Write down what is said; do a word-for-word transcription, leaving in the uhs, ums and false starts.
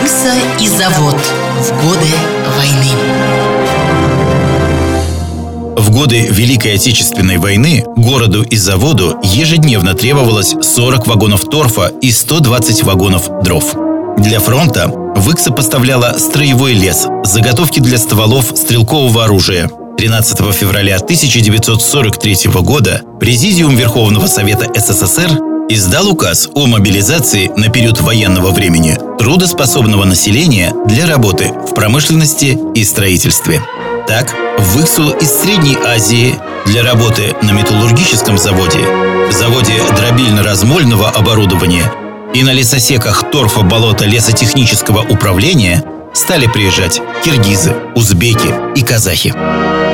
Выкса и завод в годы войны. В годы Великой Отечественной войны городу и заводу ежедневно требовалось сорок вагонов торфа и сто двадцать вагонов дров. Для фронта Выкса поставляла строевой лес, заготовки для стволов стрелкового оружия. тринадцатого февраля тысяча девятьсот сорок третьего года Президиум Верховного Совета СССР издал указ о мобилизации на период военного времени трудоспособного населения для работы в промышленности и строительстве. Так, в Выксу из Средней Азии для работы на металлургическом заводе, в заводе дробильно-размольного оборудования и на лесосеках торфа-болота лесотехнического управления стали приезжать киргизы, узбеки и казахи.